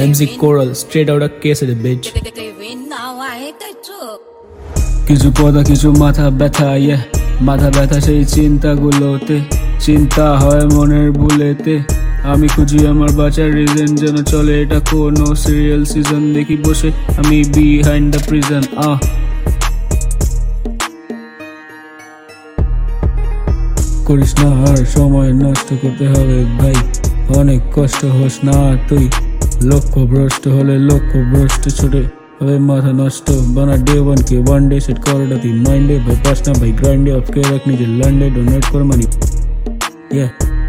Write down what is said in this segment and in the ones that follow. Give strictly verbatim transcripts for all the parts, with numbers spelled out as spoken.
M C Coral, straight out of K S D, bitch. কিছু কথা কিছু মাথা ব্যথা, yeah, মাথা ব্যথা সেই চিন্তাগুলোতে, চিন্তা হয় মনের বুলেতে। আমি খুঁজি আমার বাঁচার রিজন, যেন চলে এটা কোনো সিরিয়াল সিজন। দেখি বসে আমি বিহাইন্ড দ্য প্রিজন। আহ করিস না আর সময় নষ্ট করতে হবে ভাই, অনেক কষ্ট হোস না তুই। লক্ষ্য ভ্রষ্ট হলে লক্ষ্য ভ্রষ্ট ছোটে হবে মাথা নষ্ট। বানা ডে ওয়ান কে ওয়ান ডে সেট করাটা তুই মাইন্ডে, ভাই পাস না ভাই গ্রাইন্ডে, অফ কে রাখ নিজের ল্যান্ডে। ডোনেট কর মানি, ইয়া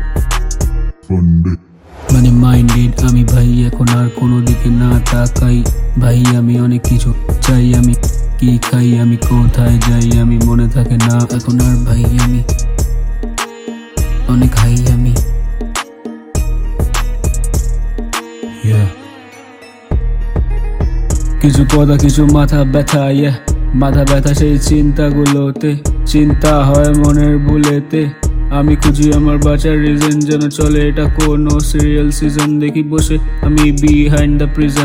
মানে মাইন্ডেড আমি ভাই, এখন আর কোনো দিকে না তাকাই ভাই। আমি অনেক কিছু চাই, আমি কি খাই, আমি কোথায় যাই, আমি মনে থাকে না এখন আর ভাই। আমি অনেক হাই আমি, কিছু কথা কিছু মাথা ব্যথা, yeah, মাথা ব্যথা সেই চিন্তাগুলোতে, চিন্তা হয় মনের বুলেতে। আমি খুঁজি আমার বাঁচার রিজন, যেন চলে এটা কোনো সিরিয়াল সিজন। দেখি বসে আমি behind the prison.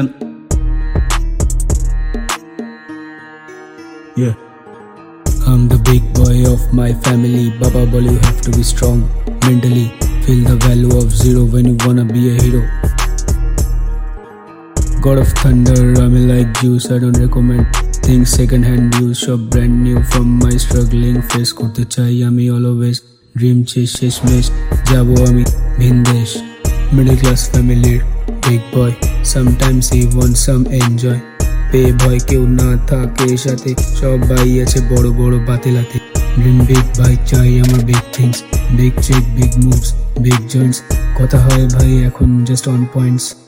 Yeah, I'm the big boy of my family. Baba bol you have to be strong mentally. Feel the value of zero when you wanna be a hero. God of thunder, I'm like juice, I don't recommend things second hand use. Shop brand new from my struggling face. Korte chai ami always dream chase sheshmesh. Jabo ami bhindesh, middle class family, big boy. Sometimes he wants some enjoy. পে ভয় কেউ না থাকে সাথে, সব ভাই আছে বড় বড় বাতিলাতে। ড্রিম বিগ ভাই চাই আমার big things, big check big moves big joints. কথা হয় ভাই এখন জাস্ট অন পয়েন্টস।